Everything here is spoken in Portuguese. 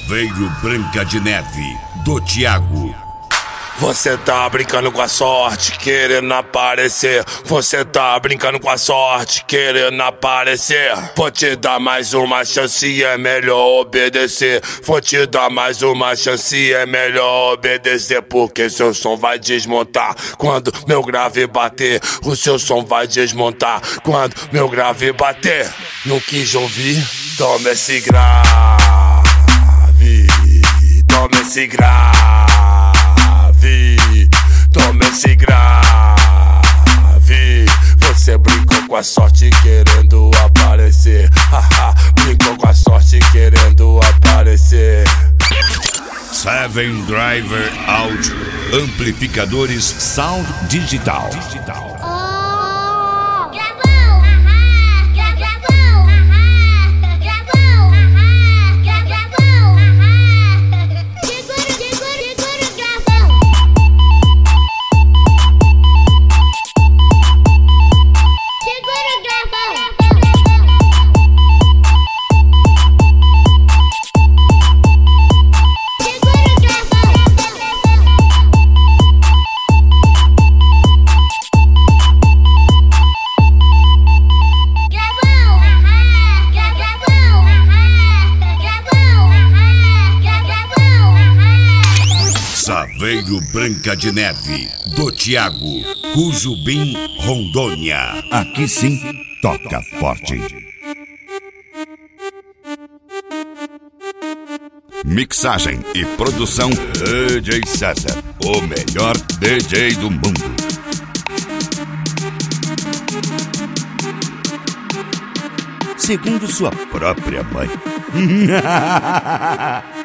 Saveiro Branca de Neve, do Thiago. Você tá brincando com a sorte, querendo aparecer. Você tá brincando com a sorte, querendo aparecer. Vou te dar mais uma chance, é melhor obedecer. Vou te dar mais uma chance, é melhor obedecer. Porque seu som vai desmontar quando meu grave bater. O seu som vai desmontar quando meu grave bater. Não quis ouvir? Toma esse grave. Toma esse grave. Toma esse grave. Você brincou com a sorte querendo aparecer. Brincou com a sorte querendo aparecer. Seven Driver Audio, amplificadores Sound Digital. Saveiro Branca de Neve, do Thiago, Cujubim, Rondônia. Aqui sim, toca forte. Mixagem e produção DJ César, o melhor DJ do mundo. Segundo sua própria mãe.